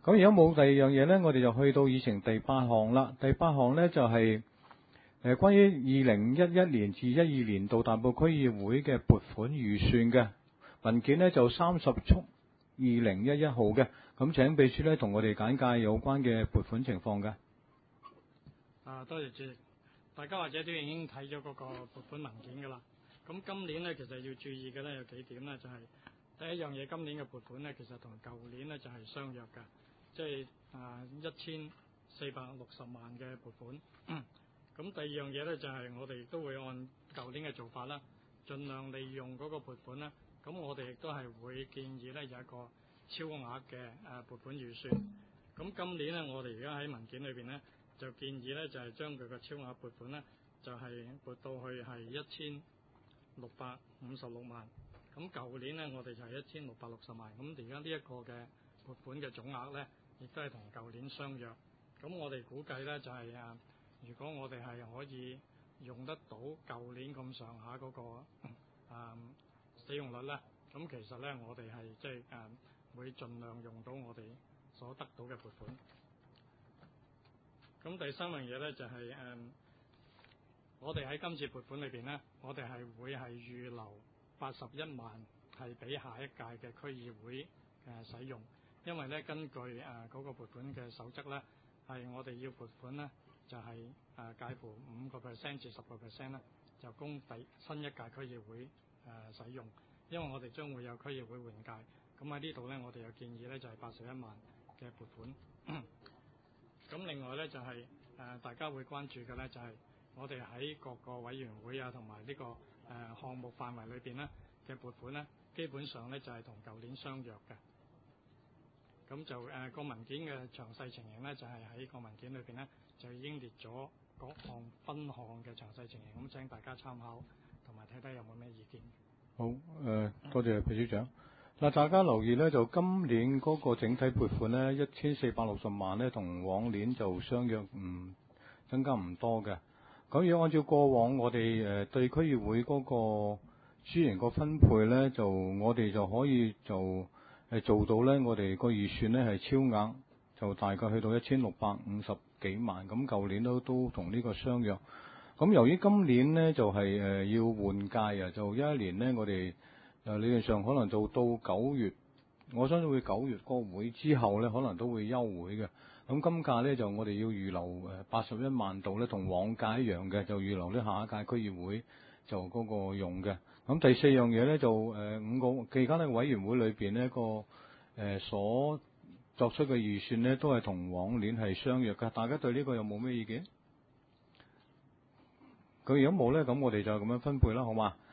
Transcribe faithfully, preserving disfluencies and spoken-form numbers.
咁如果冇第二樣嘢咧，我哋就去到議程第八項啦。第八項咧就係、是、誒關於二零一一年至一二年度大埔區議會嘅撥款預算嘅文件咧，就三十速二零一一號嘅。咁請秘書咧同我哋簡介有關嘅撥款情況嘅。 啊，多謝主席。大家或者都已經睇咗嗰個撥款文件㗎啦。咁今年咧，其實要注意嘅咧有幾點咧，就係、是、第一樣嘢，今年嘅撥款咧，其實同舊年咧就係相約嘅，即係啊一千四百六十萬嘅撥款。咁第二樣嘢咧就係、是、我哋亦都會按舊年嘅做法啦，盡量利用嗰個撥款啦。咁我哋亦都係會建議咧有一個超額嘅誒撥款預算。咁今年咧，我哋而家喺文件裏邊咧就建議咧就係、是、將佢個超額撥款咧就係、是、撥到去係一千六百五十六萬。咁舊年咧我哋就係一千六百六十萬。咁而家呢一個嘅撥款嘅總額咧，亦都係同舊年相約。咁我哋估計咧就係、是、誒，如果我哋係可以用得到舊年咁上下嗰個誒、嗯、使用率咧，咁其實咧我哋係即係誒會盡量用到我哋所得到嘅撥款。咁第三樣嘢咧就係、是、誒、嗯，我哋喺今次撥款裏邊咧，我哋係會係預留八十一萬係俾下一屆嘅區議會誒使用，因為咧根據誒嗰、呃那個撥款嘅守則咧，係我哋要撥款咧就係、是、誒、呃、介乎五個 percent 至十個 percent 咧，就供第新一屆區議會誒、呃、使用，因為我哋將會有區議會換屆，咁喺呢度咧我哋有建議咧就係八十一萬嘅撥款。咁另外咧就係、是、誒、呃、大家會關注嘅咧就係、是、我哋喺各個委員會啊同埋呢個誒、呃、項目範圍裏邊咧嘅撥款咧，基本上咧就係同舊年相約嘅。咁就誒個、呃、文件嘅詳細情形咧，就係、是、喺個文件裏邊咧就已經列咗各項分項嘅詳細情形，咁請大家參考同埋睇睇有冇咩意見。 好，誒、呃、多謝秘書長。嗱，大家留意咧，就今年嗰個整體撥款咧，一千四百六十萬咧，同往年就相約唔增加唔多嘅。咁如果按照過往我哋誒對區議會嗰個資源個分配咧，就我哋就可以就誒做到咧，我哋個預算咧係超額，就大概去到一千六百五十幾萬。咁舊年都都同呢個相約。咁由於今年咧就係、是、誒、呃、要換屆啊，就一一年咧我哋。誒理論上可能做到九月，我相信會九月個會之後咧，可能都會休會嘅。咁今屆咧就我哋要預留誒八十一萬度咧，同往屆一樣嘅，就預留呢下一屆區議會就嗰個用嘅。咁第四樣嘢咧就誒、呃、五個期間呢委員會裏邊呢個誒、呃、所作出嘅預算呢，都係同往年係相約嘅。大家對呢個有冇咩意見？咁如果冇咧，咁我哋就咁樣分配啦，好嘛？